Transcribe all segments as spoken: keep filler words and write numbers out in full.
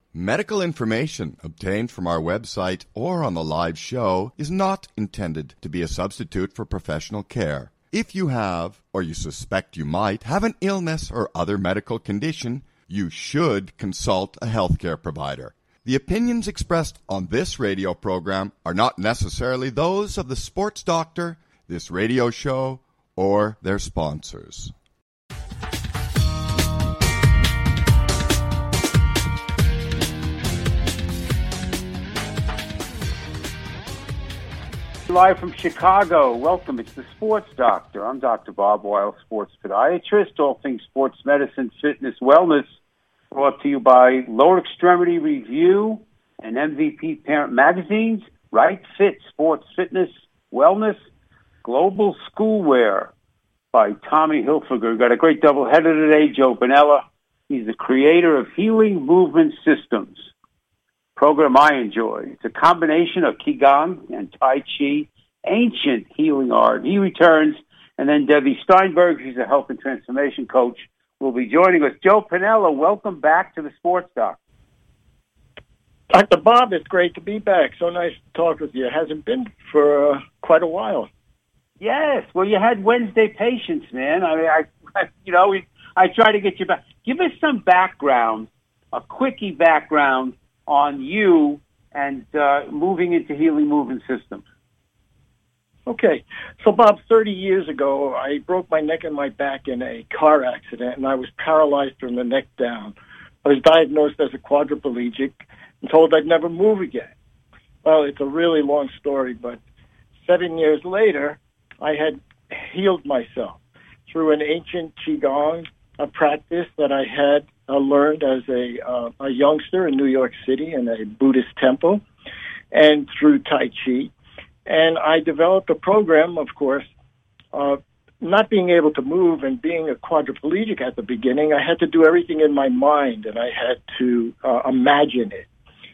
Medical information obtained from our website or on the live show is not intended to be a substitute for professional care. If you have, or you suspect you might, have an illness or other medical condition, you should consult a healthcare provider. The opinions expressed on this radio program are not necessarily those of the sports doctor, this radio show, or their sponsors. Live from Chicago. Welcome. It's the Sports Doctor. I'm Doctor Bob Weil, sports podiatrist, all things sports medicine, fitness, wellness, brought to you by Lower Extremity Review and M V P Parent Magazines, Right Fit, Sports Fitness, Wellness, Global Schoolwear by Tommy Hilfiger. We've got a great doubleheader today. Joe Pinella. He's the creator of Healing Movement Systems. Program I enjoy. It's a combination of Qigong and Tai Chi, ancient healing art. He returns, and then Debbie Steinberg, she's a health and transformation coach, will be joining us. Joe Pinella, welcome back to the Sports Doc. Doctor Bob, it's great to be back. So nice to talk with you. It hasn't been for uh, quite a while. Yes, well, you had Wednesday patience, man. I mean, I, I you know, we, I try to get you back. Give us some background, a quickie background on you and uh, moving into Healing Movement Systems. Okay. So, Bob, thirty years ago, I broke my neck and my back in a car accident, and I was paralyzed from the neck down. I was diagnosed as a quadriplegic and told I'd never move again. Well, it's a really long story, but seven years later, I had healed myself through an ancient Qigong, a practice that I had uh, learned as a, uh, a youngster in New York City in a Buddhist temple, and through Tai Chi. And I developed a program, of course, uh, not being able to move and being a quadriplegic at the beginning. I had to do everything in my mind, and I had to uh, imagine it.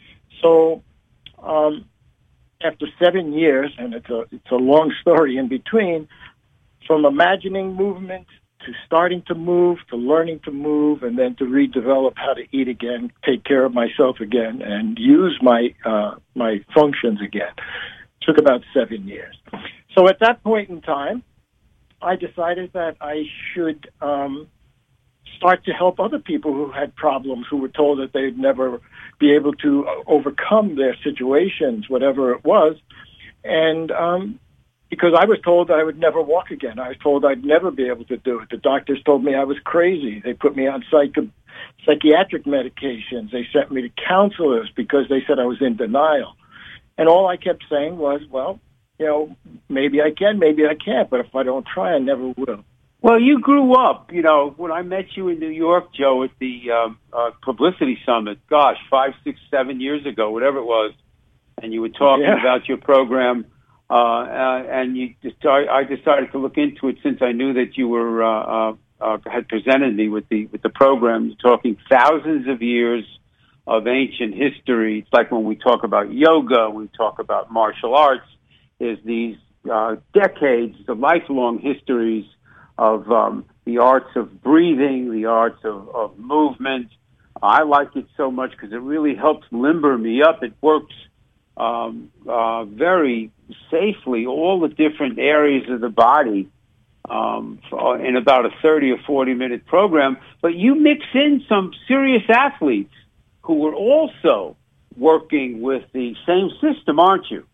So um, after seven years, and it's a, it's a long story in between, from imagining movement to starting to move, to learning to move, and then to redevelop how to eat again, take care of myself again, and use my uh, my functions again. It took about seven years. So at that point in time, I decided that I should um, start to help other people who had problems, who were told that they'd never be able to overcome their situations, whatever it was, and um, because I was told I would never walk again. I was told I'd never be able to do it. The doctors told me I was crazy. They put me on psych- psychiatric medications. They sent me to counselors because they said I was in denial. And all I kept saying was, well, you know, maybe I can, maybe I can't, but if I don't try, I never will. Well, you grew up, you know, when I met you in New York, Joe, at the um, uh, Publicity Summit, gosh, five, six, seven years ago, whatever it was, and you were talking yeah. about your program. Uh, uh, and you just, I, I decided to look into it since I knew that you were uh, uh, uh, had presented me with the with the program. You're talking thousands of years of ancient history. It's like when we talk about yoga, we talk about martial arts. There's these uh, decades of lifelong histories of um, the arts of breathing, the arts of, of movement. I like it so much because it really helps limber me up. It works um, uh, very safely all the different areas of the body um, for, in about a thirty or forty minute program. But you mix in some serious athletes who were also working with the same system, aren't you?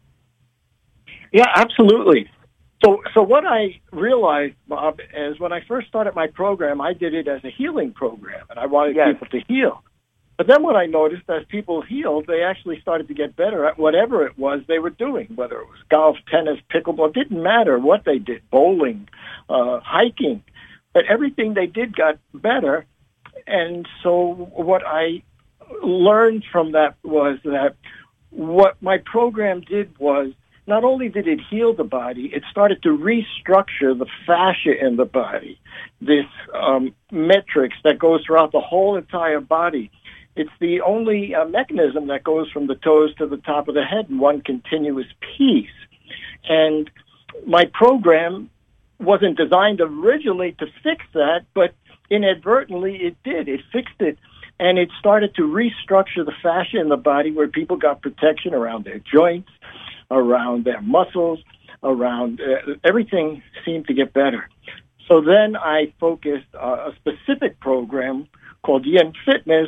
Yeah, absolutely. So, so what I realized, Bob, is when I first started my program, I did it as a healing program, and I wanted yes. people to heal. But then what I noticed, as people healed, they actually started to get better at whatever it was they were doing, whether it was golf, tennis, pickleball. It didn't matter what they did, bowling, uh, hiking. But everything they did got better. And so what I learned from that was that what my program did was, not only did it heal the body, it started to restructure the fascia in the body, this um, matrix that goes throughout the whole entire body. It's the only uh, mechanism that goes from the toes to the top of the head in one continuous piece. And my program wasn't designed originally to fix that, but inadvertently it did. It fixed it. and it started to restructure the fascia in the body where people got protection around their joints, around their muscles, around uh, everything seemed to get better. So then I focused uh, a specific program called Yin Fitness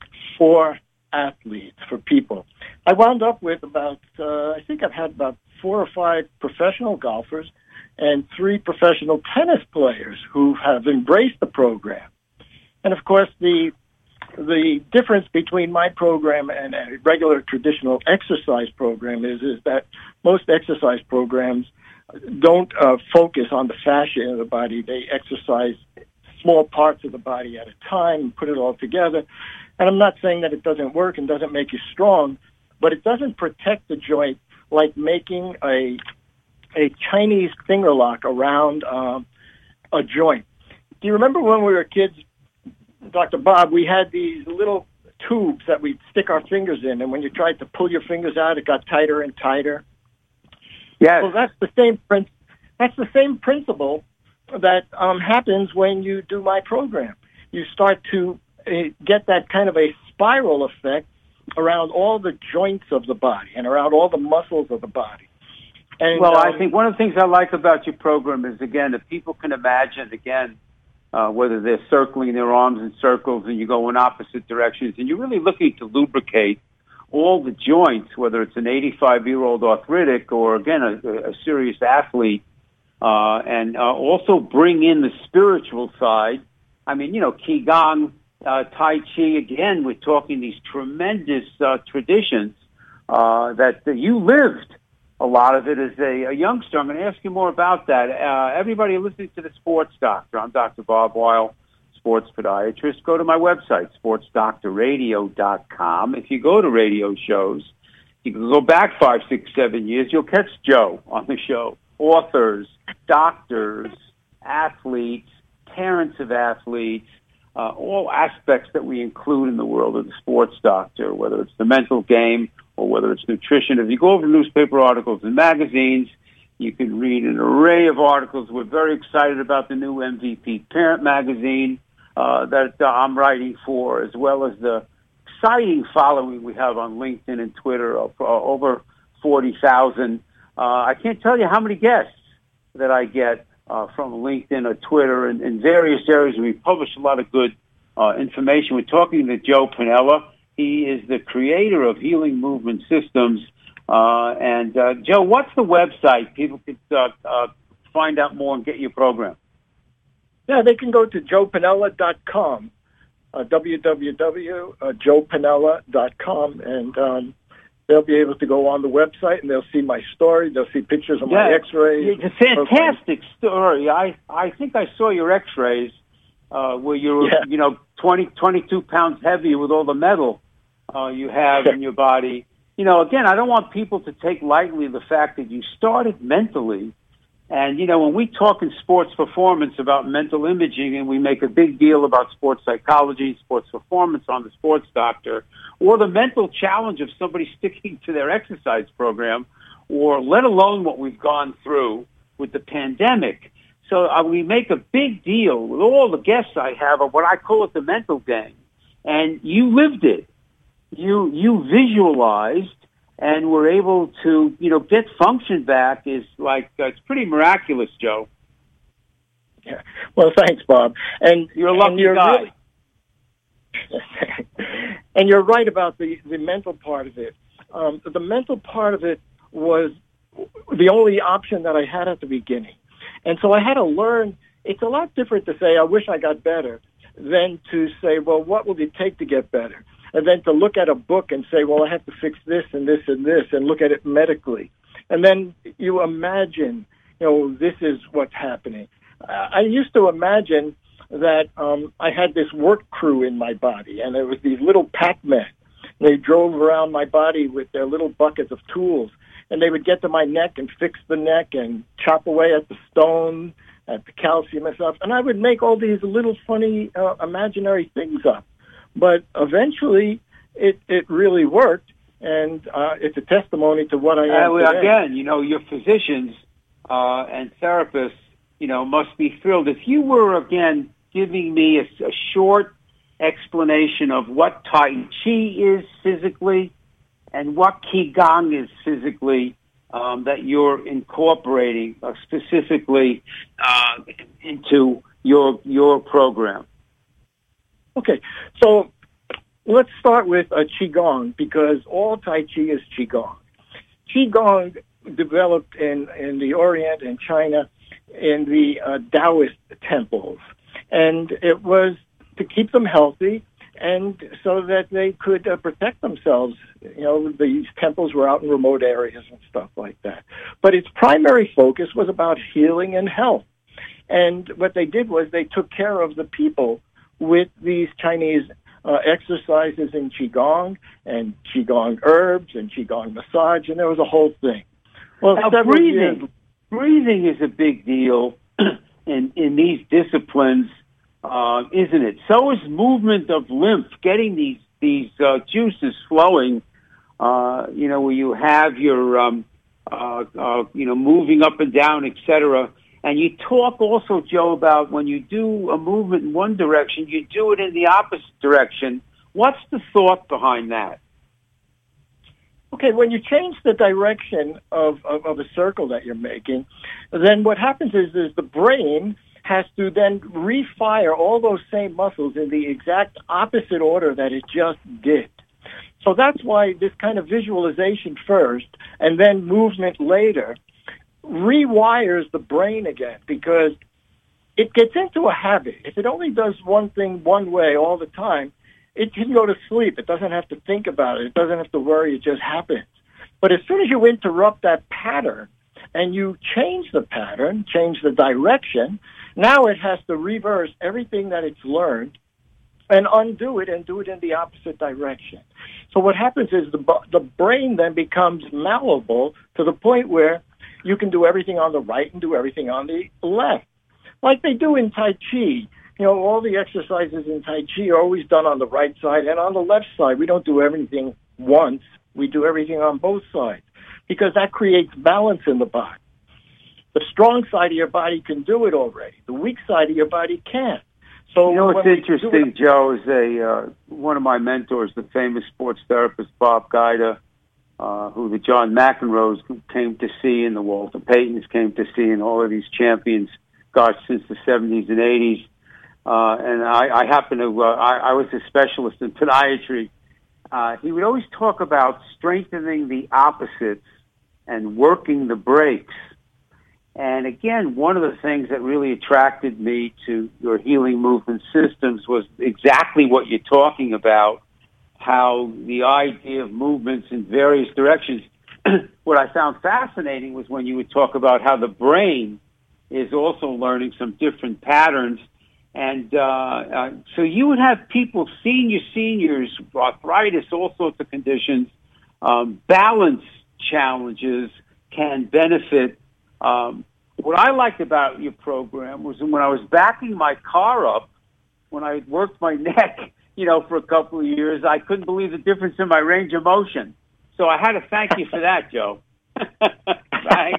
for athletes, for people. I wound up with about, uh, I think I've had about four or five professional golfers and three professional tennis players who have embraced the program. And of course, the the difference between my program and a regular traditional exercise program is, is that most exercise programs don't uh, focus on the fascia of the body. They exercise small parts of the body at a time and put it all together. And I'm not saying that it doesn't work and doesn't make you strong, but it doesn't protect the joint like making a a Chinese finger lock around um, a joint. Do you remember when we were kids, Doctor Bob, we had these little tubes that we'd stick our fingers in, and when you tried to pull your fingers out, it got tighter and tighter? Yes. Well, that's the same prin- That's the same principle that um, happens when you do my program. You start to uh, get that kind of a spiral effect around all the joints of the body and around all the muscles of the body. And, well, um, I think one of the things I like about your program is, again, that people can imagine, again, uh, whether they're circling their arms in circles and you go in opposite directions, and you're really looking to lubricate all the joints, whether it's an eighty-five-year-old arthritic or, again, a, a serious athlete, uh, and uh, also bring in the spiritual side. I mean, you know, Qigong, uh, Tai Chi, again, we're talking these tremendous uh, traditions uh, that, that you lived. A lot of it as a, a youngster. I'm going to ask you more about that. Uh, everybody listening to the Sports Doctor, I'm Doctor Bob Weil, sports podiatrist. Go to my website, sports doctor radio dot com. If you go to radio shows, you can go back five, six, seven years. You'll catch Joe on the show. Authors, doctors, athletes, parents of athletes, uh, all aspects that we include in the world of the sports doctor, whether it's the mental game or whether it's nutrition. If you go over newspaper articles and magazines, you can read an array of articles. We're very excited about the new M V P Parent magazine uh, that uh, I'm writing for, as well as the exciting following we have on LinkedIn and Twitter of uh, over forty thousand. Uh, I can't tell you how many guests that I get uh, from LinkedIn or Twitter and in various areas. We publish a lot of good uh, information. We're talking to Joe Pinella. He is the creator of Healing Movement Systems. Uh, and, uh, Joe, what's the website? People could uh, uh, find out more and get your program. Yeah, they can go to joe pinella dot com, uh, w w w dot joe pinella dot com, and um, they'll be able to go on the website, and they'll see my story. They'll see pictures of yeah, my x-rays. It's a fantastic story. I, I think I saw your x-rays uh, where you were, yeah. you know, twenty, twenty-two pounds heavier with all the metal uh, you have in your body. You know, again, I don't want people to take lightly the fact that you started mentally. And, you know, when we talk in sports performance about mental imaging and we make a big deal about sports psychology, sports performance on the Sports Doctor, or the mental challenge of somebody sticking to their exercise program, or let alone what we've gone through with the pandemic. So uh, we make a big deal with all the guests I have of what I call it the mental game. And you lived it. You you visualized and were able to, you know, get function back is like, uh, it's pretty miraculous, Joe. Yeah. Well, thanks, Bob. And you're a lucky and you're guy. Really, and you're right about the, the mental part of it. Um, the mental part of it was the only option that I had at the beginning. And so I had to learn. It's a lot different to say, I wish I got better, than to say, well, what will it take to get better? And then to look at a book and say, well, I have to fix this and this and this, and look at it medically. And then you imagine, you know, this is what's happening. I used to imagine that um, I had this work crew in my body, and there was these little Pac-Men. They drove around my body with their little buckets of tools, and they would get to my neck and fix the neck and chop away at the stone, at the calcium and stuff. And I would make all these little funny uh, imaginary things up. But eventually, it, it really worked, and uh, it's a testimony to what I am uh, today. Again, you know, your physicians uh, and therapists, you know, must be thrilled. If you were, again, giving me a, a short explanation of what Tai Chi is physically and what Qigong is physically um, that you're incorporating uh, specifically uh, into your your program? Okay, so let's start with uh, Qigong, because all Tai Chi is Qigong. Qigong developed in, in the Orient and China in the uh, Taoist temples, and it was to keep them healthy and so that they could uh, protect themselves. You know, these temples were out in remote areas and stuff like that. But its primary focus was about healing and health. And what they did was they took care of the people with these Chinese uh, exercises in Qigong and Qigong herbs and Qigong massage, and there was a whole thing. Well, now, breathing, years, breathing is a big deal in, in these disciplines, uh, isn't it? So is movement of lymph, getting these, these uh, juices flowing, uh, you know, where you have your, um, uh, uh, you know, moving up and down, et cetera. And you talk also, Joe, about when you do a movement in one direction, you do it in the opposite direction. What's the thought behind that? Okay, when you change the direction of, of, of a circle that you're making, then what happens is, is the brain has to then refire all those same muscles in the exact opposite order that it just did. So that's why this kind of visualization first and then movement later rewires the brain again, because it gets into a habit. If it only does one thing one way all the time, it can go to sleep. It doesn't have to think about it. It doesn't have to worry. It just happens. But as soon as you interrupt that pattern and you change the pattern, change the direction, now it has to reverse everything that it's learned and undo it and do it in the opposite direction. So what happens is the the brain then becomes malleable to the point where you can do everything on the right and do everything on the left, like they do in Tai Chi. You know, all the exercises in Tai Chi are always done on the right side and on the left side. We don't do everything once. We do everything on both sides, because that creates balance in the body. The strong side of your body can do it already. The weak side of your body can't. So you know what's interesting, it, Joe, is a uh, one of my mentors, the famous sports therapist Bob Guida, uh, who the John McEnroes came to see and the Walter Paytons came to see, and all of these champions, gosh, since the seventies and eighties. Uh, and I, I happen to, uh, I, I was a specialist in podiatry. Uh, he would always talk about strengthening the opposites and working the brakes. And again, one of the things that really attracted me to your healing movement systems was exactly what you're talking about, how the idea of movements in various directions. What I found fascinating was when you would talk about how the brain is also learning some different patterns. And uh, uh, so you would have people, senior seniors, arthritis, all sorts of conditions, um, balance challenges can benefit. Um, what I liked about your program was when I was backing my car up, when I worked my neck, you know, for a couple of years, I couldn't believe the difference in my range of motion. So I had to thank you for that, Joe. Thanks.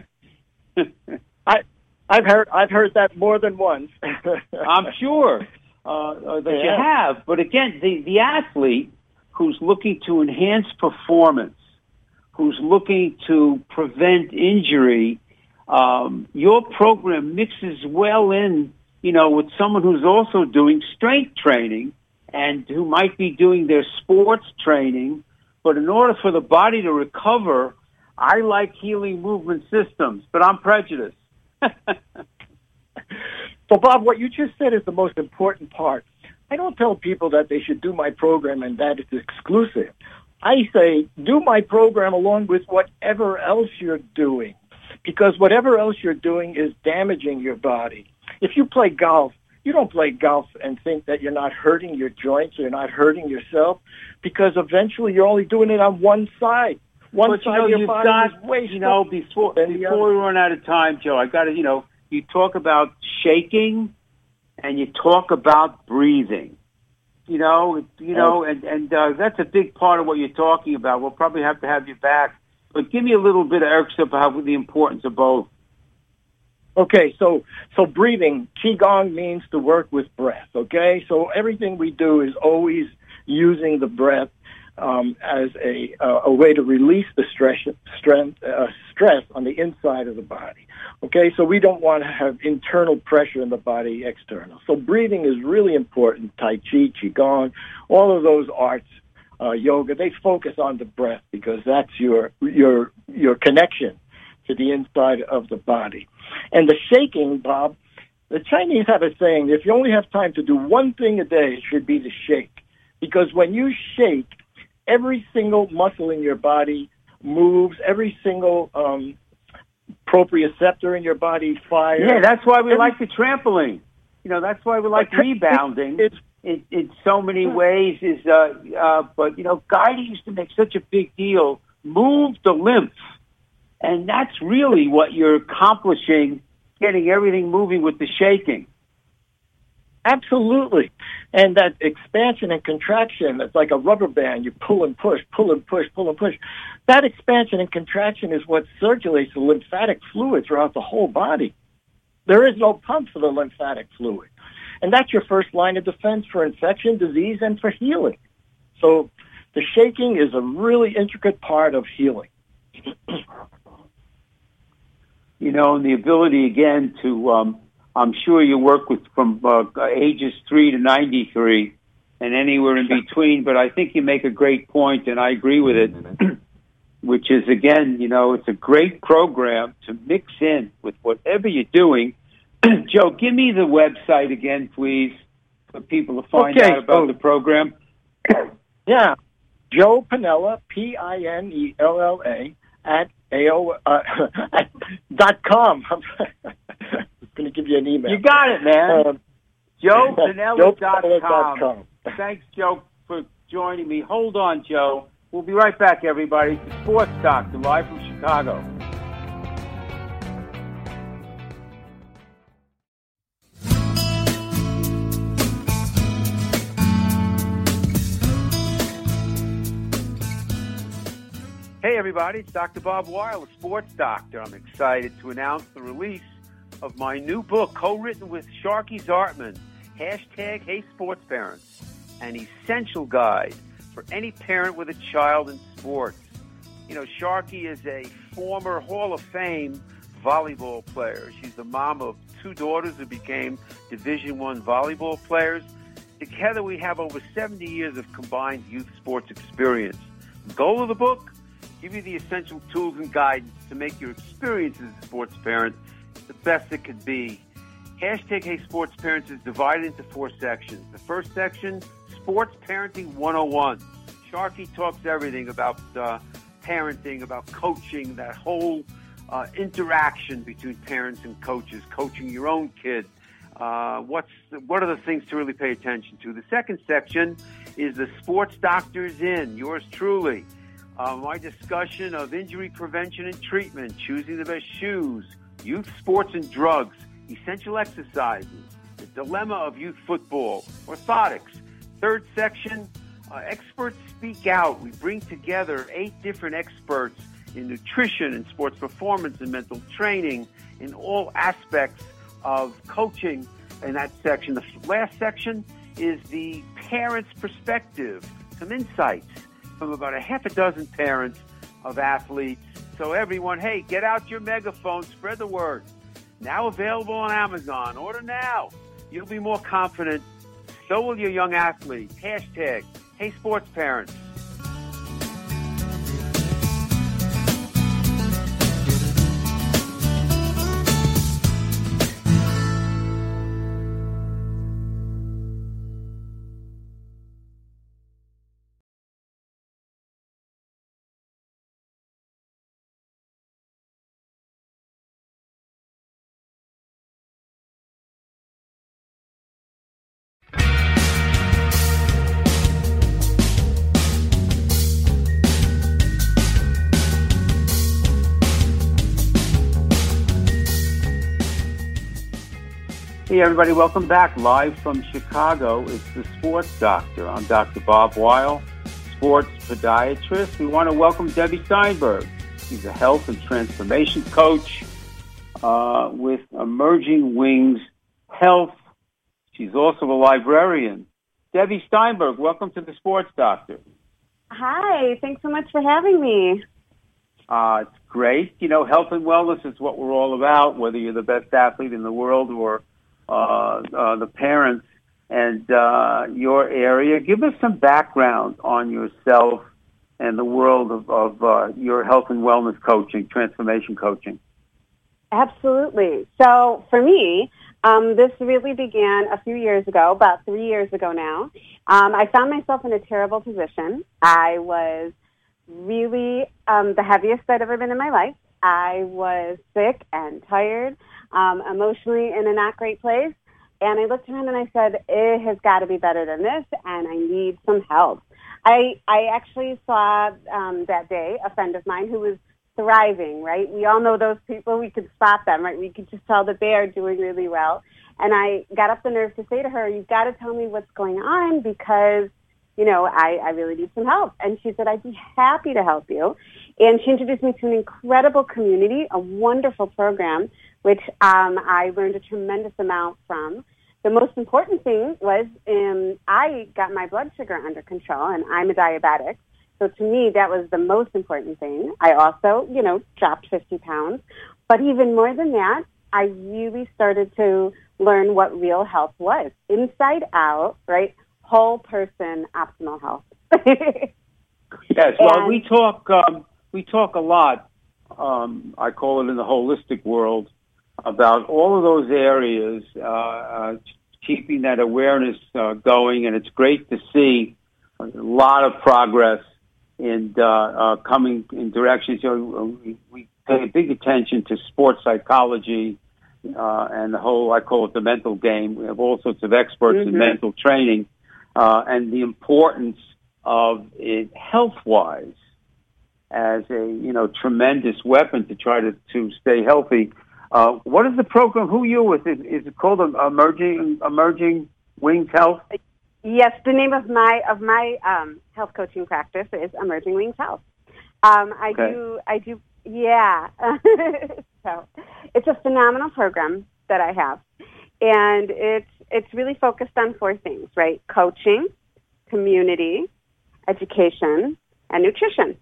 I. I've heard I've heard that more than once. I'm sure uh, that yeah. you have. But again, the, the athlete who's looking to enhance performance, who's looking to prevent injury, um, your program mixes well in, you know, with someone who's also doing strength training and who might be doing their sports training. But in order for the body to recover, I like healing movement systems, but I'm prejudiced. So, Bob, what you just said is the most important part. I don't tell people that they should do my program and that it's exclusive. I say do my program along with whatever else you're doing, because whatever else you're doing is damaging your body. If you play golf, you don't play golf and think that you're not hurting your joints or you're not hurting yourself, because eventually you're only doing it on one side. One but, side you know, of your you've body got, is wasted. You know, before, before we run out of time, Joe, I got to, you know, you talk about shaking and you talk about breathing. You know, you know, and, and uh, that's a big part of what you're talking about. We'll probably have to have you back. But give me a little bit of extra about the importance of both. Okay, so so breathing, Qigong means to work with breath, okay? So everything we do is always using the breath um, as a uh, a way to release the stress strength, uh, stress on the inside of the body, okay? So we don't want to have internal pressure in the body, external. So breathing is really important. Tai Chi, Qigong, all of those arts, uh, yoga, they focus on the breath because that's your your your connection to the inside of the body. And the shaking, Bob, the Chinese have a saying, if you only have time to do one thing a day, it should be to shake. Because when you shake, every single muscle in your body moves, every single um, proprioceptor in your body fires. Yeah, that's why we every, like the trampoline. You know, that's why we like rebounding. It's, in, in so many ways is, uh, uh, but, you know, Guidey used to make such a big deal, move the lymph. And that's really what you're accomplishing, getting everything moving with the shaking. Absolutely. And that expansion and contraction, it's like a rubber band. You pull and push, pull and push, pull and push. That expansion and contraction is what circulates the lymphatic fluid throughout the whole body. There is no pump for the lymphatic fluid. And that's your first line of defense for infection, disease, and for healing. So the shaking is a really intricate part of healing. You know, and the ability, again, to, um, I'm sure you work with from uh, ages three to ninety-three and anywhere in between, but I think you make a great point, and I agree with it, which is, again, you know, it's a great program to mix in with whatever you're doing. Joe, give me the website again, please, for people to find okay, out about so, the program. Yeah, Joe Pinella, P I N E L L A, at A O, uh, dot com. I'm going to give you an email. You got it, man. Um, Joe Pinella dot com. Thanks, Joe, for joining me. Hold on, Joe. We'll be right back, everybody. It's the Sports Doctor, live from Chicago. Hey, everybody, it's Doctor Bob Weil, the Sports Doctor. I'm excited to announce the release of my new book, co-written with Sharky Zartman, hashtag Hey Sports Parents, an essential guide for any parent with a child in sports. You know, Sharky is a former Hall of Fame volleyball player. She's the mom of two daughters who became Division One volleyball players. Together, we have over seventy years of combined youth sports experience. The goal of the book? Give you the essential tools and guidance to make your experience as a sports parent the best it could be. Hashtag Hey Sports Parents is divided into four sections. The first section, Sports Parenting one oh one. Sharky talks everything about uh, parenting, about coaching, that whole uh, interaction between parents and coaches, coaching your own kid. Uh, what's the, what are the things to really pay attention to? The second section is the Sports Doctor's In, yours truly. Uh, my discussion of injury prevention and treatment, choosing the best shoes, youth sports and drugs, essential exercises, the dilemma of youth football, orthotics. Third section, uh, experts speak out. We bring together eight different experts in nutrition and sports performance and mental training in all aspects of coaching in that section. The last section is the parent's perspective, some insights from about a half a dozen parents of athletes. So everyone, hey, get out your megaphone, spread the word. Now available on Amazon. Order now. You'll be more confident. So will your young athlete. Hashtag Hey Sports Parents. Hey, everybody, welcome back. Live from Chicago, it's the Sports Doctor. I'm Doctor Bob Weil, sports podiatrist. We want to welcome Debbie Steinberg. She's a health and transformation coach. uh, with Emerging Wings Health. She's also a librarian. Debbie Steinberg, welcome to the Sports Doctor. Hi, thanks so much for having me. Uh, it's great. You know, health and wellness is what we're all about, whether you're the best athlete in the world or uh, uh, the parents and uh, your area. Give us some background on yourself and the world of, of uh, your health and wellness coaching, transformation coaching. Absolutely. So for me, um, this really began a few years ago, about three years ago now. Um, I found myself in a terrible position. I was really um, the heaviest I'd ever been in my life. I was sick and tired, um, emotionally in a not great place. And I looked around and I said, it has got to be better than this, and I need some help. I I actually saw um, that day a friend of mine who was thriving, right? We all know those people. We could spot them, right? We could just tell that they are doing really well. And I got up the nerve to say to her, you've got to tell me what's going on because you know, I, I really need some help. And she said, I'd be happy to help you. And she introduced me to an incredible community, a wonderful program, which um, I learned a tremendous amount from. The most important thing was um, I got my blood sugar under control, and I'm a diabetic. So to me, that was the most important thing. I also, you know, dropped fifty pounds. But even more than that, I really started to learn what real health was, inside out, right? Whole person optimal health. Yes, well, and, we talk um, we talk a lot. Um, I call it in the holistic world about all of those areas, uh, uh, keeping that awareness uh, going, and it's great to see a lot of progress in uh, uh, coming in directions. You know, we, we pay big attention to sports psychology uh, and the whole. I call it the mental game. We have all sorts of experts mm-hmm. in mental training. Uh, and the importance of it health-wise as a, you know, tremendous weapon to try to, to stay healthy. Uh, what is the program? Who are you with? Is, is it called Emerging Emerging Wings Health? Yes, the name of my of my um, health coaching practice is Emerging Wings Health. Um, I okay. do, I do, yeah. So it's a phenomenal program that I have, and it's it's really focused on four things, right? Coaching, community, education, and nutrition.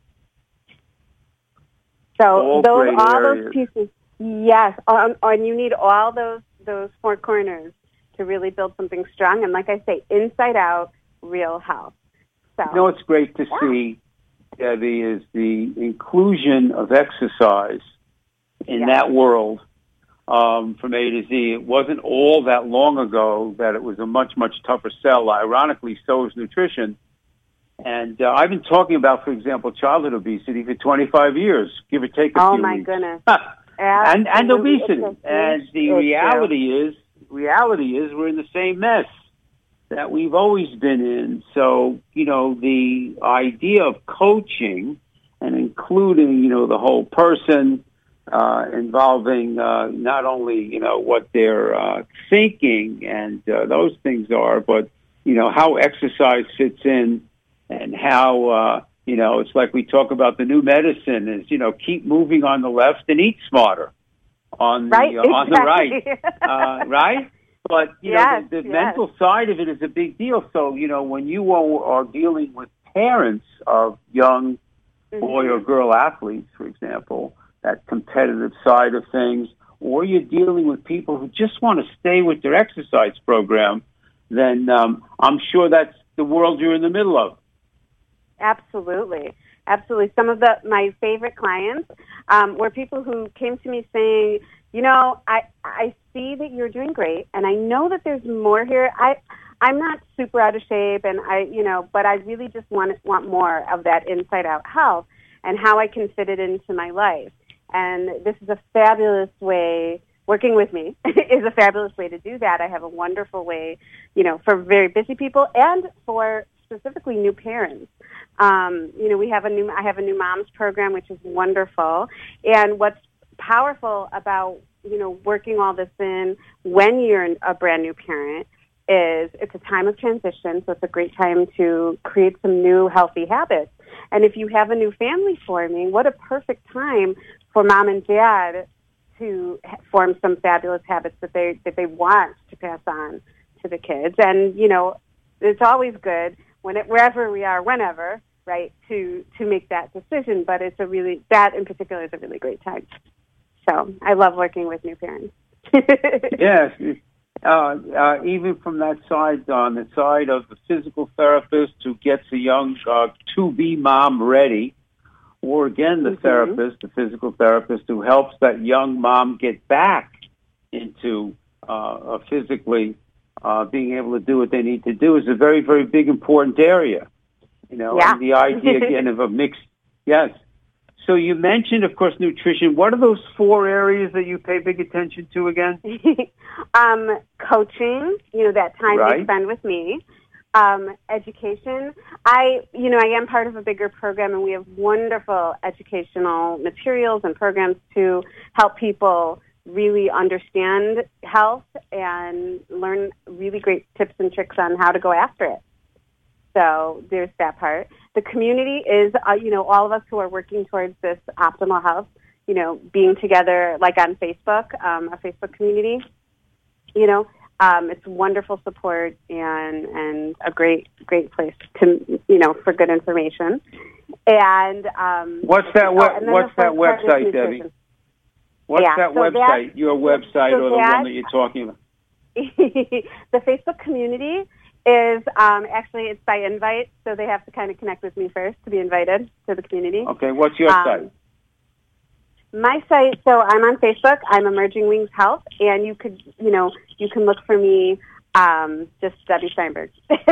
So all those all areas. those pieces, yes, um, and you need all those those four corners to really build something strong. And like I say, inside out, real health. So you know what's great to yeah. see, Debbie, is the inclusion of exercise in yes. that world. Um, from A to Z. It wasn't all that long ago that it was a much, much tougher sell. Ironically, so is nutrition. And uh, I've been talking about, for example, childhood obesity for twenty-five years, give or take a oh few my weeks. goodness. and and obesity. It's a And the issue. reality is, reality is we're in the same mess that we've always been in. So, you know, the idea of coaching and including, you know, the whole person, Uh, involving uh, not only, you know, what they're uh, thinking and uh, those things are, but, you know, how exercise fits in and how, uh, you know, it's like we talk about the new medicine is, you know, keep moving on the left and eat smarter on the, right? uh, on the right, Exactly. uh, right? But, you yes, know, the, the yes. mental side of it is a big deal. So, you know, when you are, are dealing with parents of young mm-hmm. boy or girl athletes, for example, that competitive side of things, or you're dealing with people who just want to stay with their exercise program, then um, I'm sure that's the world you're in the middle of. Absolutely. Absolutely. Some of the my favorite clients um, were people who came to me saying, you know, I I see that you're doing great, and I know that there's more here. I I'm not super out of shape, and I you know, but I really just want want more of that inside out health and how I can fit it into my life. And this is a fabulous way, working with me is a fabulous way to do that. I have a wonderful way, you know, for very busy people and for specifically new parents. Um, you know, we have a new, I have a new moms program, which is wonderful. And what's powerful about, you know, working all this in when you're a brand new parent is it's a time of transition. So it's a great time to create some new healthy habits. And if you have a new family forming, what a perfect time for mom and dad to form some fabulous habits that they that they want to pass on to the kids. And, you know, it's always good when it, wherever we are, whenever, right, to to make that decision. But it's a really, that in particular is a really great time. So I love working with new parents. Yes. Uh, uh, even from that side, on the side of the physical therapist who gets a young uh, to-be mom ready, or again, the mm-hmm. therapist, the physical therapist who helps that young mom get back into uh, physically uh, being able to do what they need to do, is a very, very big, important area. You know, yeah. and the idea again of a mixed, yes. So you mentioned, of course, nutrition. What are those four areas that you pay big attention to again? um, coaching, you know, that time right. they spend with me. Um, education. I, you know, I am part of a bigger program, and we have wonderful educational materials and programs to help people really understand health and learn really great tips and tricks on how to go after it. So there's that part. The community is, uh, you know, all of us who are working towards this optimal health, you know, being together, like on Facebook, um, a Facebook community, you know, um, it's wonderful support and, and a great, great place to, you know, for good information. And um, what's that? oh, What, what's that website, Debbie? What's yeah, that so website? That, your website, so or the that, one that you're talking about? The Facebook community is um, actually, it's by invite, so they have to kind of connect with me first to be invited to the community. Okay, what's your um, site? My site, so I'm on Facebook. I'm Emerging Wings Health, and you could, you know, you can look for me, um, just Debbie Steinberg.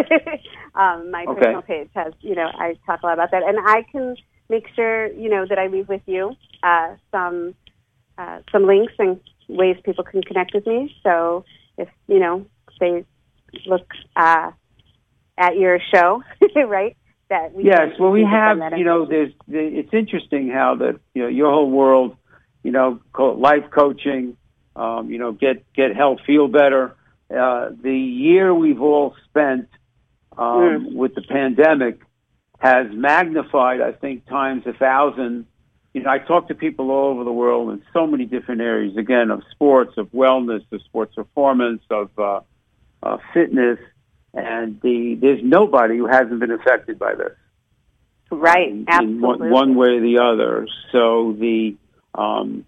um, my okay. personal page has, you know, I talk a lot about that, and I can make sure, you know, that I leave with you uh, some uh, some links and ways people can connect with me. So if, you know, they look uh, at your show, right? That we yes, well, we have, you know, there's, it's interesting how that, you know, your whole world, you know, life coaching, um, you know, get, get health, feel better. Uh, the year we've all spent um, mm. with the pandemic has magnified, I think, times a thousand. You know, I talk to people all over the world in so many different areas, again, of sports, of wellness, of sports performance, of uh, uh, fitness. And the there's nobody who hasn't been affected by this, right? In, Absolutely, in one, one way or the other. So the um,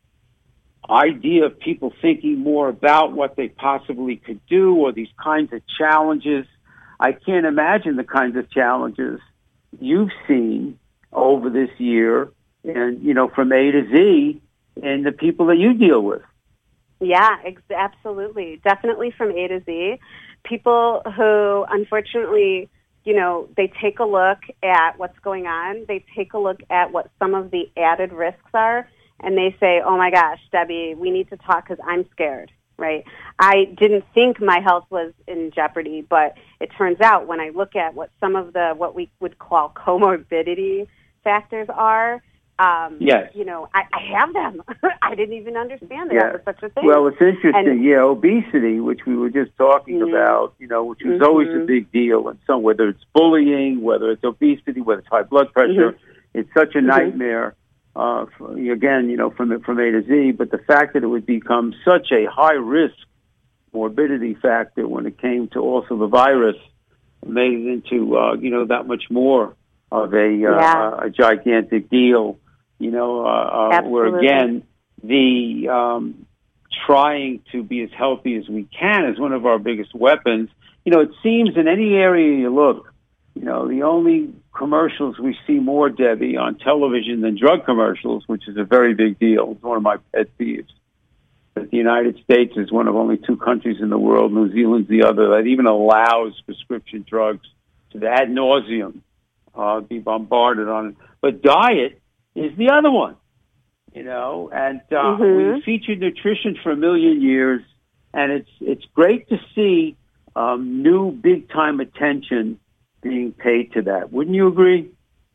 idea of people thinking more about what they possibly could do, or these kinds of challenges, I can't imagine the kinds of challenges you've seen over this year, and you know, from A to Z, and the people that you deal with. Yeah, ex- absolutely, definitely from A to Z. People who, unfortunately, you know, they take a look at what's going on. They take a look at what some of the added risks are, and they say, oh, my gosh, Debbie, we need to talk because I'm scared, right? I didn't think my health was in jeopardy, but it turns out when I look at what some of the, what we would call comorbidity factors are, Um, yes. You know, I, I have them. I didn't even understand that yeah. that was such a thing. Well, it's interesting. And, yeah, obesity, which we were just talking mm-hmm. about, you know, which was mm-hmm. always a big deal. And so whether it's bullying, whether it's obesity, whether it's high blood pressure, mm-hmm. it's such a mm-hmm. nightmare, uh, for, again, you know, from, from A to Z. But the fact that it would become such a high-risk morbidity factor when it came to also the virus made it into, uh, you know, that much more of a, uh, yeah. a gigantic deal. You know, uh, uh, where again, the um, trying to be as healthy as we can is one of our biggest weapons. You know, it seems in any area you look, you know, the only commercials we see more, Debbie, on television than drug commercials, which is a very big deal. It's one of my pet peeves. That the United States is one of only two countries in the world, New Zealand's the other, that even allows prescription drugs to ad nauseum uh, be bombarded on it. But diet is the other one, you know, and uh, mm-hmm. we featured nutrition for a million years, and it's it's great to see um, new big-time attention being paid to that. Wouldn't you agree?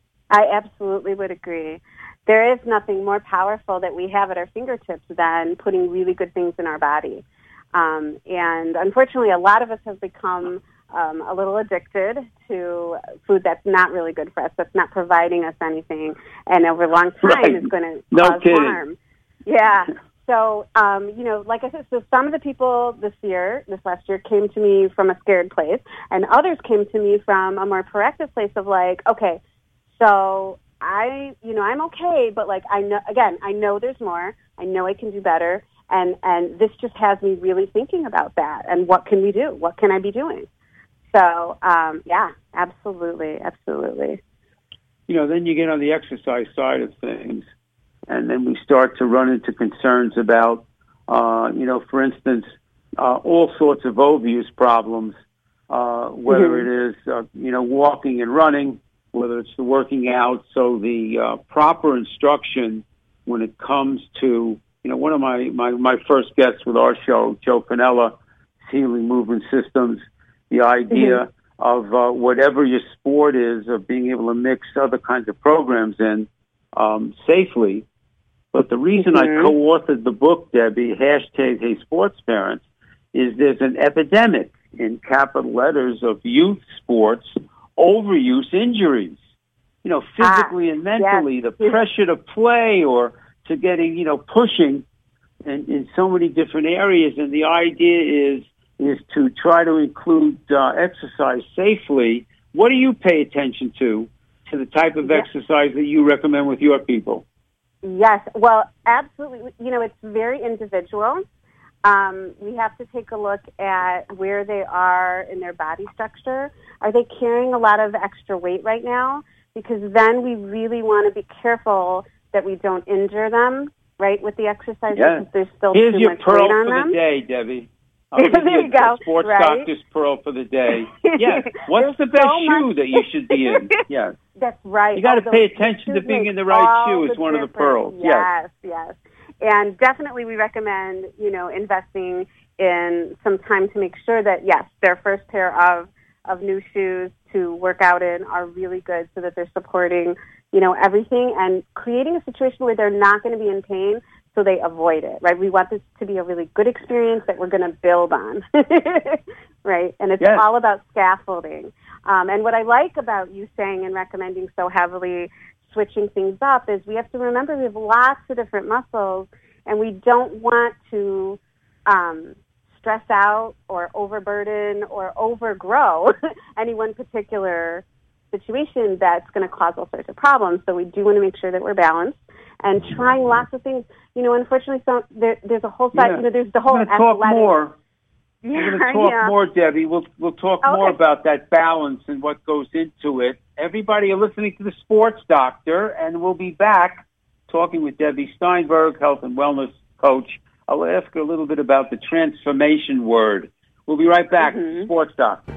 I absolutely would agree. There is nothing more powerful that we have at our fingertips than putting really good things in our body. Um, and unfortunately, a lot of us have become Um, a little addicted to food that's not really good for us, that's not providing us anything, and over a long time right. is going to no cause kidding. harm. Yeah. So, um, you know, like I said, so some of the people this year, this last year, came to me from a scared place, and others came to me from a more proactive place of like, okay, so I, you know, I'm okay, but like I know, again, I know there's more. I know I can do better, and and this just has me really thinking about that. And what can we do? What can I be doing? So, um, yeah, absolutely, absolutely. You know, then you get on the exercise side of things, and then we start to run into concerns about, uh, you know, for instance, uh, all sorts of overuse problems, uh, whether mm-hmm. it is, uh, you know, walking and running, whether it's the working out. So the uh, proper instruction when it comes to, you know, one of my, my, my first guests with our show, Joe Pinella, Healing Movement Systems, the idea mm-hmm. of uh, whatever your sport is, of being able to mix other kinds of programs in um, safely. But the reason mm-hmm. I co-authored the book, Debbie, hashtag Hey Sports Parents, is there's an epidemic in capital letters of youth sports overuse injuries. You know, physically ah, and mentally, yes. the pressure to play or to getting, you know, pushing in, in so many different areas. And the idea is is to try to include uh, exercise safely. What do you pay attention to, to the type of yes. exercise that you recommend with your people? Yes, well, absolutely. You know, it's very individual. Um, we have to take a look at where they are in their body structure. Are they carrying a lot of extra weight right now? Because then we really want to be careful that we don't injure them, right, with the exercise yeah. because there's still Here's too your much pearl weight on for them. The day, Debbie. I'll give there you you go. Sports right? Doctor's pearl for the day. Yeah. What's there's the best so shoe much... that you should be in? Yeah. That's right. You got to oh, pay attention to being in the right shoe. It's one difference. of the pearls. Yes, yes. And definitely we recommend, you know, investing in some time to make sure that, yes, their first pair of, of new shoes to work out in are really good so that they're supporting, you know, everything and creating a situation where they're not going to be in pain so they avoid it, right? We want this to be a really good experience that we're going to build on, right? And it's yes. all about scaffolding. Um, and what I like about you saying and recommending so heavily switching things up is we have to remember we have lots of different muscles and we don't want to um, stress out or overburden or overgrow any one particular situation that's going to cause all sorts of problems. So we do want to make sure that we're balanced and trying lots of things. You know, unfortunately, so there, there's a whole side, yeah. you know, there's the whole We're going to talk more. Yeah, We're going to talk yeah. more, Debbie. We'll we'll talk okay. more about that balance and what goes into it. Everybody, are listening to the Sports Doctor, and we'll be back talking with Debbie Steinberg, health and wellness coach. I'll ask her a little bit about the transformation word. We'll be right back. Mm-hmm. Sports Doctor.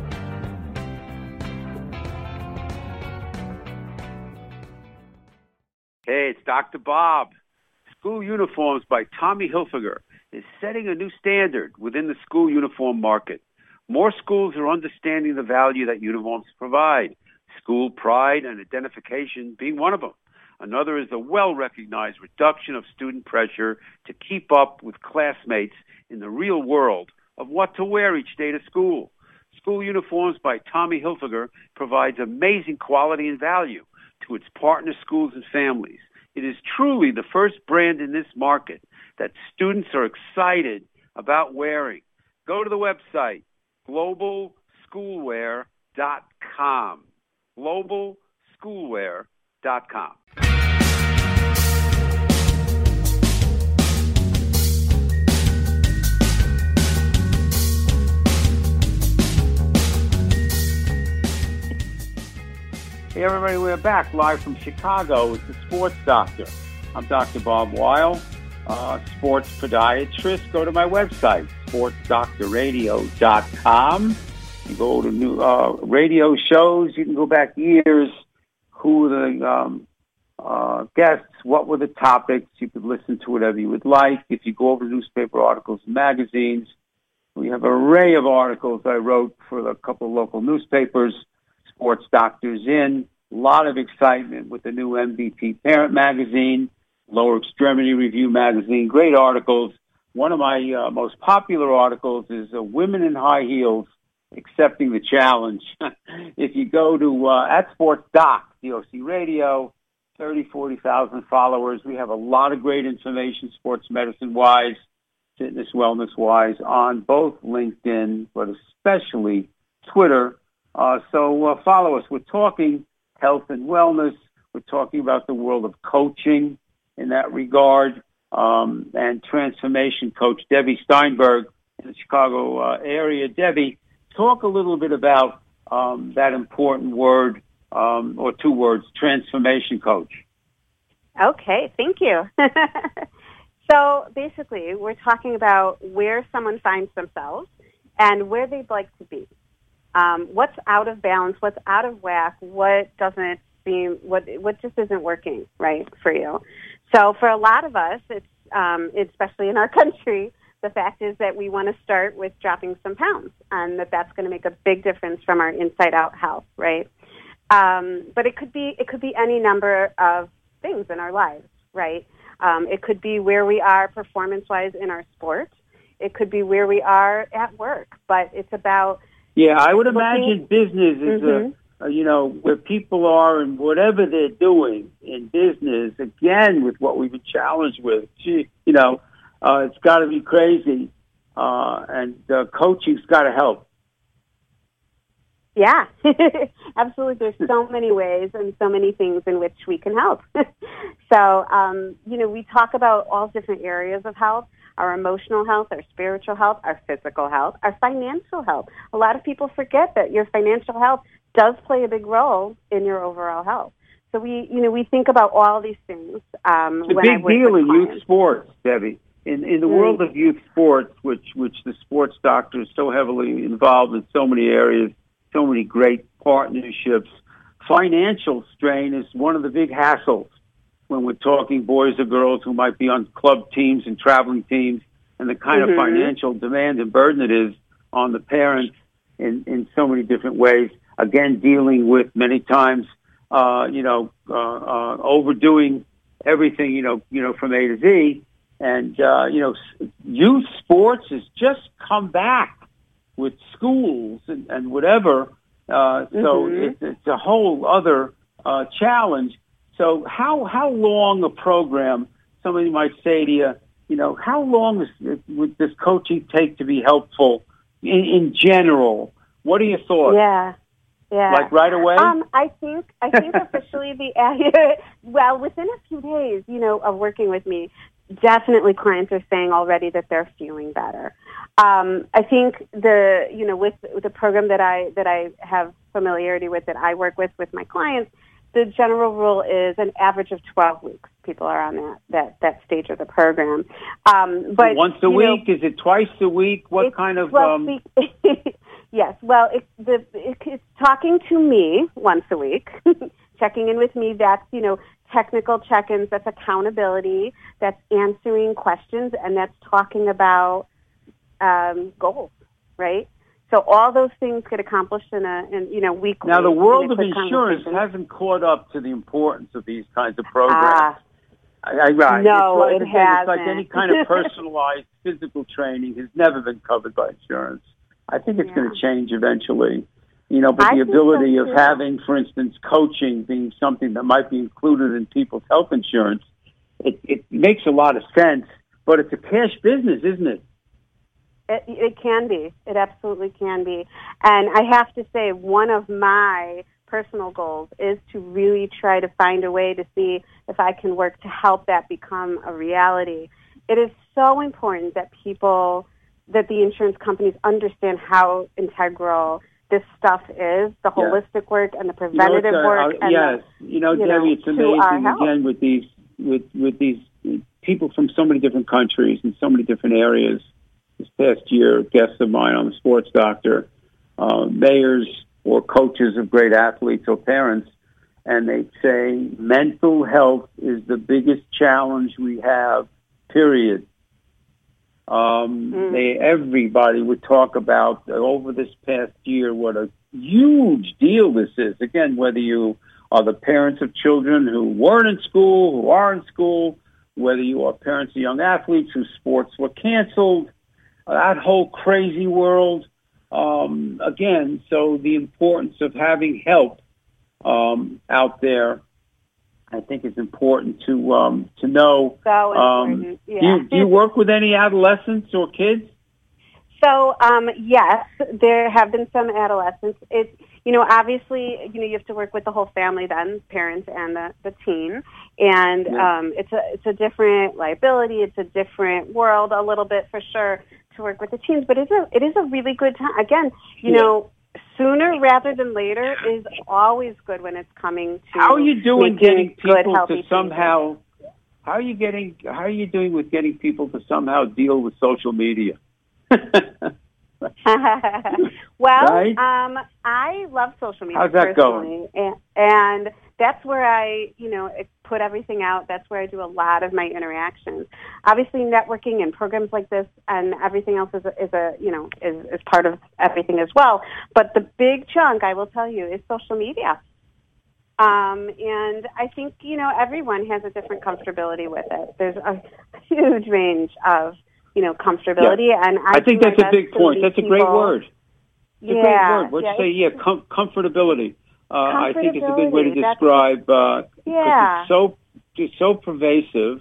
Hey, it's Doctor Bob. School Uniforms by Tommy Hilfiger is setting a new standard within the school uniform market. More schools are understanding the value that uniforms provide, school pride and identification being one of them. Another is the well-recognized reduction of student pressure to keep up with classmates in the real world of what to wear each day to school. School Uniforms by Tommy Hilfiger provides amazing quality and value to its partner schools and families. It is truly the first brand in this market that students are excited about wearing. Go to the website, global schoolwear dot com. global schoolwear dot com. Hey, everybody, we're back live from Chicago with the Sports Doctor. I'm Doctor Bob Weil, uh, sports podiatrist. Go to my website, sports doctor radio dot com. You go to new uh, radio shows. You can go back years, who the um, uh, guests, what were the topics. You could listen to whatever you would like. If you go over newspaper articles and magazines, we have an array of articles I wrote for a couple of local newspapers. Sports Doctors in. A lot of excitement with the new M V P Parent Magazine, Lower Extremity Review Magazine. Great articles. One of my uh, most popular articles is uh, Women in High Heels Accepting the Challenge. If you go to uh, at Sports Doc, D O C Radio, thirty, forty thousand followers. We have a lot of great information, sports medicine-wise, fitness, wellness-wise, on both LinkedIn, but especially Twitter. Uh, so uh, follow us. We're talking health and wellness. We're talking about the world of coaching in that regard, um, and transformation coach Debbie Steinberg in the Chicago uh, area. Debbie, talk a little bit about um, that important word, um, or two words, transformation coach. Okay, thank you. So basically, we're talking about where someone finds themselves and where they'd like to be. Um, what's out of balance, what's out of whack, what doesn't seem, what what just isn't working right for you. So for a lot of us, it's um, especially in our country, the fact is that we want to start with dropping some pounds, and that that's going to make a big difference from our inside-out health, right? Um, but it could be it could be any number of things in our lives, right? Um, it could be where we are performance-wise in our sport. It could be where we are at work. But it's about yeah, I would looking, imagine business is mm-hmm. a, a you know where people are and whatever they're doing in business. Again, with what we've been challenged with, gee, you know, uh, it's got to be crazy, uh, and uh, coaching's got to help. Yeah, absolutely. There's so many ways and so many things in which we can help. So, um, you know, we talk about all different areas of health, our emotional health, our spiritual health, our physical health, our financial health. A lot of people forget that your financial health does play a big role in your overall health. So we, you know, we think about all these things. Um, it's a when big I work deal with in clients. youth sports, Debbie. In in the Mm. world of youth sports, which which the sports doctor is so heavily involved in so many areas, so many great partnerships. Financial strain is one of the big hassles when we're talking boys or girls who might be on club teams and traveling teams, and the kind Mm-hmm. of financial demand and burden it is on the parents in, in so many different ways. Again, dealing with many times, uh, you know, uh, uh, overdoing everything, you know, you know, from A to Z. And, uh, you know, youth sports has just come back with schools and, and whatever. Uh, so Mm-hmm. it's, it's a whole other uh, challenge. So how how long a program, somebody might say to you, you know, how long is, would this coaching take to be helpful in, in general? What are your thoughts? Yeah. Yeah. Like right away? Um, I think I think officially the well, within a few days, you know, of working with me, definitely clients are saying already that they're feeling better. Um, I think the you know with, with the program that I that I have familiarity with, that I work with with my clients, the general rule is an average of twelve weeks. People are on that that, that stage of the program. Um, but once a week? Know, is it twice a week? What kind of? Um... Yes. Well, it, the, it, it's talking to me once a week, checking in with me. That's you know technical check-ins. That's accountability. That's answering questions, and that's talking about um, goals. Right. So all those things get accomplished in a, in, you know, weekly. Now, the world of quick insurance hasn't caught up to the importance of these kinds of programs. Ah, I, I, right. no, it's like, it again, hasn't. It's like any kind of personalized physical training has never been covered by insurance. I think it's Yeah. going to change eventually. You know, but I the think so, ability of too. having, for instance, coaching being something that might be included in people's health insurance, it, it makes a lot of sense. But it's a cash business, isn't it? It, it can be. It absolutely can be. And I have to say, one of my personal goals is to really try to find a way to see if I can work to help that become a reality. It is so important that people, that the insurance companies understand how integral this stuff is, the holistic work and the preventative you know, uh, work. Uh, and yes. the, you know, you Debbie, know, it's to our amazing, health. again, with these, with, with these people from so many different countries and so many different areas. This past year, guests of mine, I'm a sports doctor, uh, mayors or coaches of great athletes or parents, and they say mental health is the biggest challenge we have, period. Um, Mm. they, everybody would talk about uh, over this past year what a huge deal this is. Again, whether you are the parents of children who weren't in school, who are in school, whether you are parents of young athletes whose sports were canceled, that whole crazy world. Um, again, so the importance of having help um, out there I think it's important to um, to know. So um, important. Yeah. Do you, do you work with any adolescents or kids? So, um, yes, there have been some adolescents. It's, you know, obviously, you know, you have to work with the whole family then, parents and the, the teen. And Yeah. um, it's a it's a different liability. It's a different world a little bit for sure to work with the teens. But it's a, it is a really good time. Again, you Yeah. know, sooner rather than later is always good when it's coming to How are you doing making getting people good, healthy to somehow? How are you getting? How are you doing with getting people to somehow deal with social media? Well, Right? um, I love social media How's that personally, and, and that's where I, you know, put everything out. That's where I do a lot of my interactions. Obviously, networking and programs like this and everything else is a, is a you know, is, is part of everything as well. But the big chunk, I will tell you, is social media. Um, and I think, you know, everyone has a different comfortability with it. There's a huge range of, you know, comfortability. Yeah. And I, I think do that's my a big best to point. meet That's a great people. word. It's a Yeah, great word. Let's yeah, say, yeah, com- comfortability. Uh, I think it's a good way to Comfortability, that's- describe. Uh, 'cause Yeah. It's so it's so pervasive.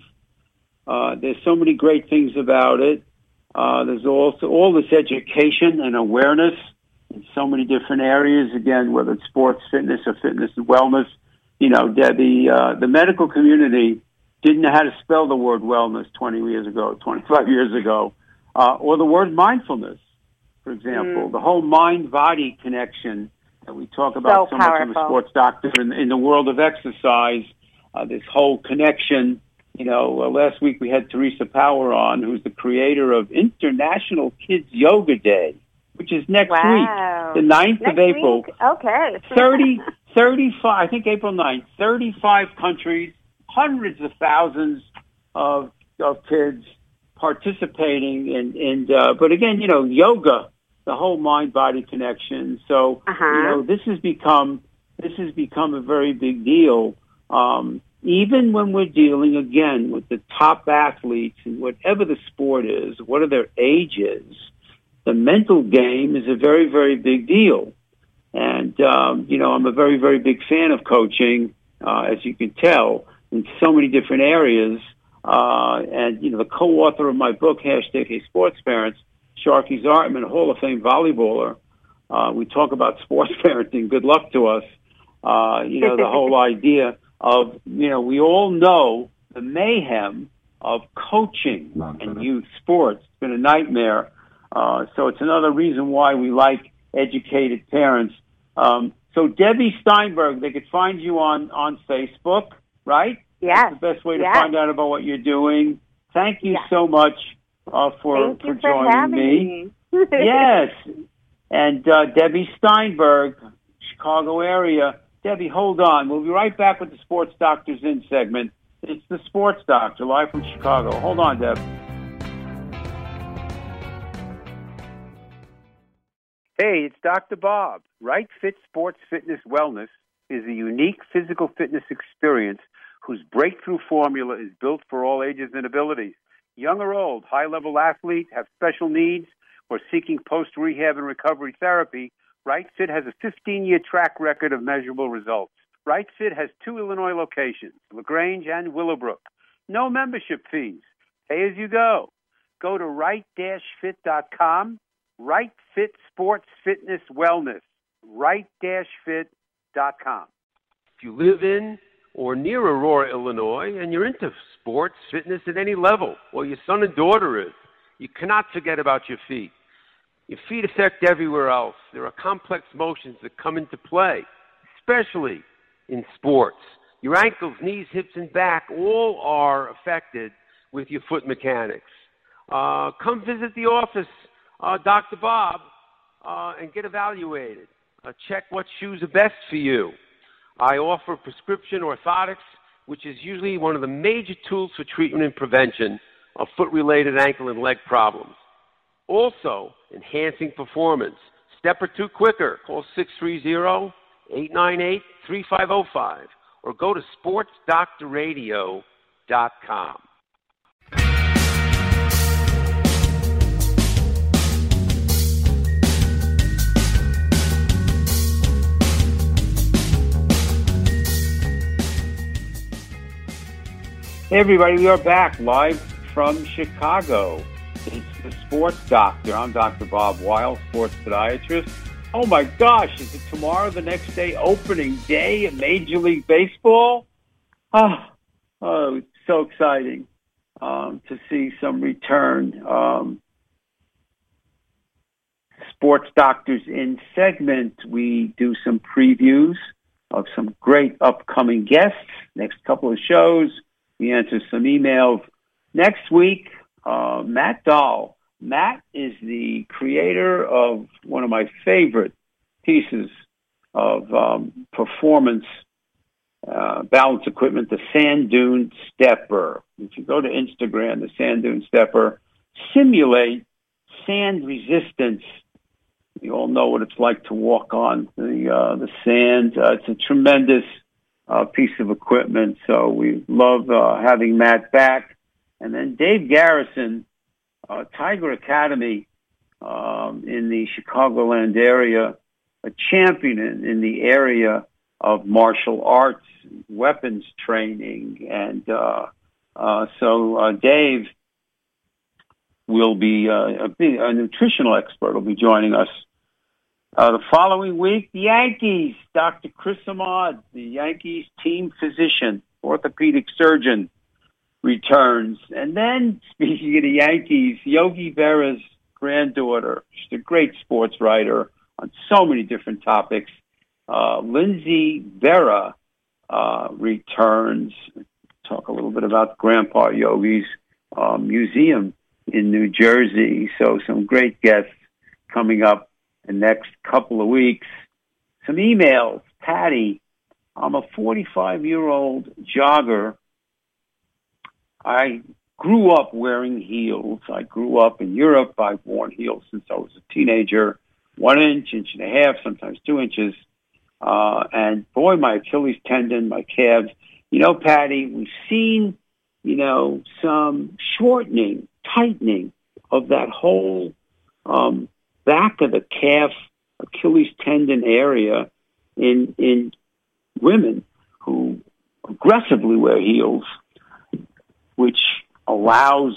Uh, there's so many great things about it. Uh, there's also all this education and awareness in so many different areas. Again, whether it's sports, fitness, or fitness and wellness. You know, Debbie, uh, the medical community didn't know how to spell the word wellness twenty years ago, twenty-five years ago, uh, or the word mindfulness, for example. Mm. The whole mind-body connection that we talk about So so, much in the powerful. sports doctor in, in the world of exercise, uh, this whole connection. You know, uh, last week we had Teresa Power on, who's the creator of International Kids Yoga Day, which is next Wow. week, the ninth Next of April. week? Okay. thirty, thirty-five, I think April ninth, thirty-five countries, hundreds of thousands of of kids participating. And, and uh, but again, you know, yoga, the whole mind-body connection. So, Uh-huh. you know, this has become this has become a very big deal. Um, even when we're dealing, again, with the top athletes and whatever the sport is, what are their ages, the mental game is a very, very big deal. And, um, you know, I'm a very, very big fan of coaching, uh, as you can tell, in so many different areas. Uh, and, you know, the co-author of my book, hashtag Hey Sports Parents, Sharky Zartman, a Hall of Fame volleyballer. Uh, we talk about sports parenting. Good luck to us. Uh, you know, the whole idea of, you know, we all know the mayhem of coaching and youth sports. It's been a nightmare. Uh, so it's another reason why we like educated parents. Um, so Debbie Steinberg, they could find you on, on Facebook, right? Yes. That's the best way to yes. find out about what you're doing. Thank you Yes. so much uh, for, Thank for you for joining having me. me. Yes. And uh, Debbie Steinberg, Chicago area. Debbie, hold on. We'll be right back with the Sports Doctors In segment. It's the Sports Doctor, live from Chicago. Hold on, Deb. Hey, it's Doctor Bob. Right Fit Sports Fitness Wellness is a unique physical fitness experience whose breakthrough formula is built for all ages and abilities. Young or old, high-level athletes, have special needs, or seeking post-rehab and recovery therapy, Right Fit has a fifteen-year track record of measurable results. Right Fit has two Illinois locations, LaGrange and Willowbrook. No membership fees. Pay as you go. Go to right dash fit dot com. Right Fit Sports Fitness Wellness. right dash fit dot com. If you live in or near Aurora, Illinois, and you're into sports, fitness at any level, or your son and daughter is, you cannot forget about your feet. Your feet affect everywhere else. There are complex motions that come into play, especially in sports. Your ankles, knees, hips, and back all are affected with your foot mechanics. Uh, come visit the office, uh, Doctor Bob, uh, and get evaluated. Uh, check what shoes are best for you. I offer prescription orthotics, which is usually one of the major tools for treatment and prevention of foot-related ankle and leg problems. Also, enhancing performance. Step or two quicker. Call six three zero, eight nine eight, three five zero five or go to sports doctor radio dot com. Hey, everybody, we are back live from Chicago. It's the Sports Doctor. I'm Doctor Bob Weil, sports podiatrist. Oh, my gosh, is it tomorrow, the next day, opening day of Major League Baseball? Oh, oh it's so exciting um, to see some return. Um, Sports Doctors in segment, we do some previews of some great upcoming guests. Next couple of shows, we answer some emails. Next week, uh, Matt Dahl. Matt is the creator of one of my favorite pieces of um, performance uh, balance equipment, the Sand Dune Stepper. If you go to Instagram, the Sand Dune Stepper, simulate sand resistance. You all know what it's like to walk on the uh, the sand. Uh, it's a tremendous uh, piece of equipment. So we love uh, having Matt back. And then Dave Garrison, uh, Tiger Academy um, in the Chicagoland area, a champion in, in the area of martial arts, weapons training. And uh, uh, so uh, Dave will be uh, a, big, a nutritional expert will be joining us. Uh, the following week, the Yankees, Doctor Chris Ahmad, the Yankees team physician, orthopedic surgeon, returns. And then, speaking of the Yankees, Yogi Berra's granddaughter, she's a great sports writer on so many different topics. Uh, Lindsay Berra uh, returns. Talk a little bit about Grandpa Yogi's uh, museum in New Jersey. So some great guests coming up the next couple of weeks. Some emails. Patty, I'm a forty-five-year-old jogger. I grew up wearing heels. I grew up in Europe. I've worn heels since I was a teenager, one inch, inch and a half, sometimes two inches. Uh, and boy, my Achilles tendon, my calves. You know, Patty, we've seen, you know, some shortening, tightening of that whole um, back of the calf, Achilles tendon area in in women who aggressively wear heels, which allows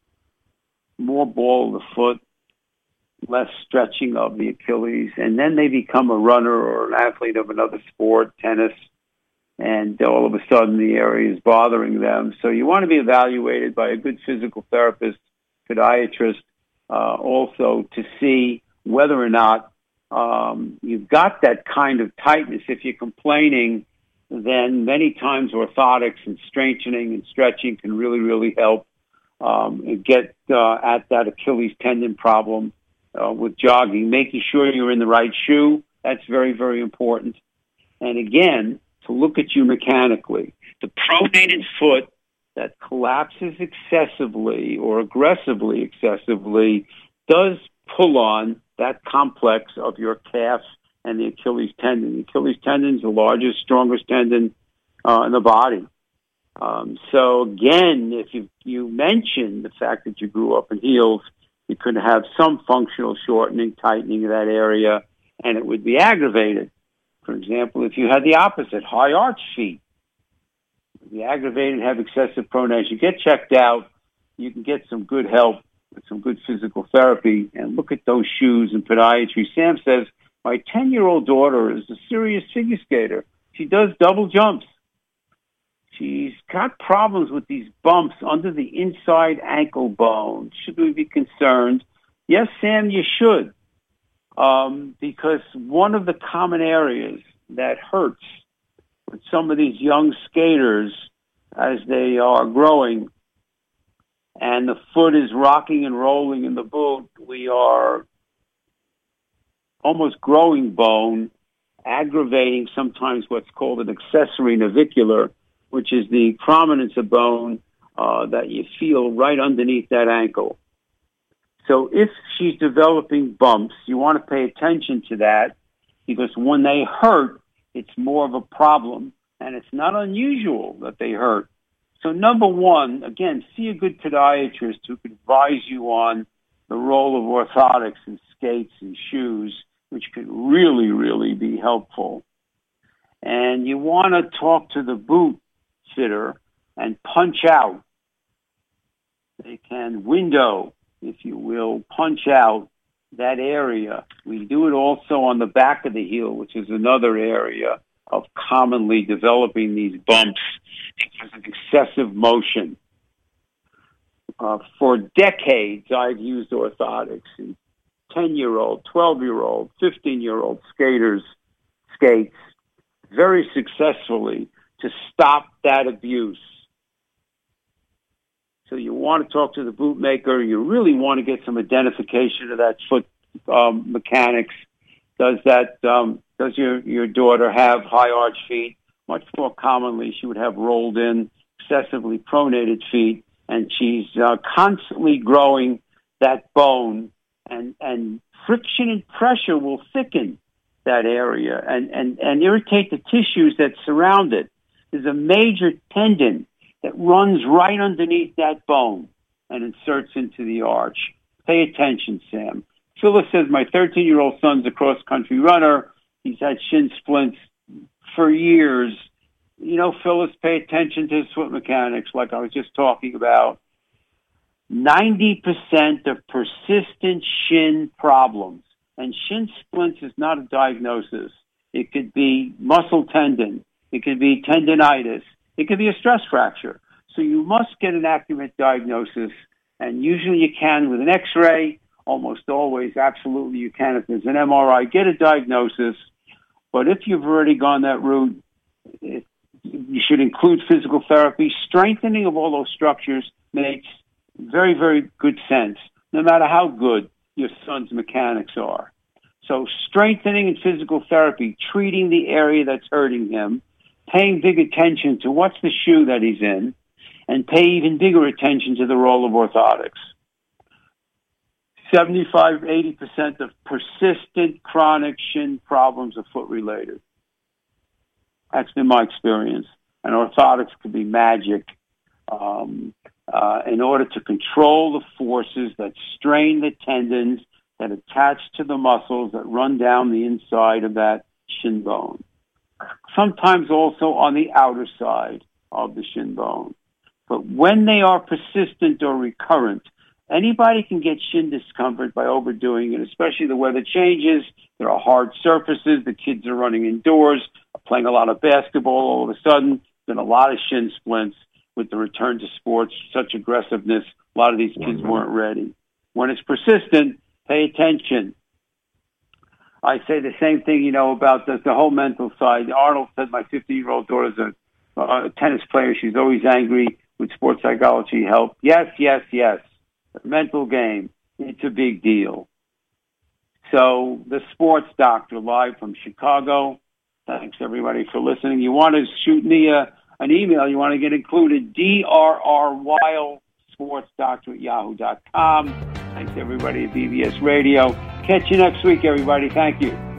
more ball of the foot, less stretching of the Achilles, and then they become a runner or an athlete of another sport, tennis, and all of a sudden the area is bothering them. So you want to be evaluated by a good physical therapist, podiatrist, uh, also to see whether or not um, you've got that kind of tightness. If you're complaining, then many times orthotics and strengthening and stretching can really, really help um, get uh, at that Achilles tendon problem uh, with jogging. Making sure you're in the right shoe, that's very, very important. And again, to look at you mechanically. The pronated foot that collapses excessively or aggressively excessively does pull on that complex of your calf and the Achilles tendon. The Achilles tendon is the largest, strongest tendon uh, in the body. Um, so again, if you you mention the fact that you grew up in heels, you could have some functional shortening, tightening of that area, and it would be aggravated. For example, if you had the opposite, high arch feet, the aggravated, have excessive pronation, get checked out. You can get some good help with some good physical therapy and look at those shoes and podiatry. Sam says, my ten-year-old daughter is a serious figure skater. She does double jumps. She's got problems with these bumps under the inside ankle bone. Should we be concerned? Yes, Sam, you should. Um, because one of the common areas that hurts with some of these young skaters as they are growing and the foot is rocking and rolling in the boot, we are almost growing bone, aggravating sometimes what's called an accessory navicular, which is the prominence of bone uh, that you feel right underneath that ankle. So if she's developing bumps, you want to pay attention to that because when they hurt, it's more of a problem, and it's not unusual that they hurt. So number one, again, see a good podiatrist who can advise you on the role of orthotics and skates and shoes, which could really, really be helpful. And you want to talk to the boot fitter and punch out. They can window, if you will, punch out that area. We do it also on the back of the heel, which is another area of commonly developing these bumps because of excessive motion. Uh, for decades, I've used orthotics in ten-year-old, twelve-year-old, fifteen-year-old skaters, skates, very successfully to stop that abuse. So you want to talk to the bootmaker. You really want to get some identification of that foot um, mechanics. Does that um, does your, your daughter have high arch feet? Much more commonly, she would have rolled in, excessively pronated feet, and she's uh, constantly growing that bone, and, and friction and pressure will thicken that area and, and, and irritate the tissues that surround it. There's a major tendon that runs right underneath that bone and inserts into the arch. Pay attention, Sam. Phyllis says, my thirteen-year-old son's a cross-country runner. He's had shin splints for years. You know, Phyllis, pay attention to his foot mechanics, like I was just talking about. ninety percent of persistent shin problems, and shin splints is not a diagnosis. It could be muscle tendon. It could be tendonitis. It could be a stress fracture. So you must get an accurate diagnosis, and usually you can with an X-ray. Almost always, absolutely, you can if there's an M R I. Get a diagnosis. But if you've already gone that route, it, you should include physical therapy. Strengthening of all those structures makes very, very good sense, no matter how good your son's mechanics are. So strengthening and physical therapy, treating the area that's hurting him, paying big attention to what's the shoe that he's in, and pay even bigger attention to the role of orthotics. seventy-five, eighty percent of persistent chronic shin problems are foot-related. That's been my experience. And orthotics can be magic um, uh, in order to control the forces that strain the tendons that attach to the muscles that run down the inside of that shin bone. Sometimes also on the outer side of the shin bone. But when they are persistent or recurrent, anybody can get shin discomfort by overdoing it, especially the weather changes. There are hard surfaces. The kids are running indoors, playing a lot of basketball. All of a sudden, there's been a lot of shin splints with the return to sports, such aggressiveness. A lot of these kids weren't ready. When it's persistent, pay attention. I say the same thing, you know, about the, the whole mental side. Arnold said my fifteen-year-old daughter's a, a tennis player. She's always angry. Would sports psychology help? Yes, yes, yes. The mental game, it's a big deal. So the Sports Doctor live from Chicago. Thanks, everybody, for listening. You want to shoot me a, an email. You want to get included, D R R Weil, sports doctor at yahoo dot com. Thanks, everybody, at B B S Radio. Catch you next week, everybody. Thank you.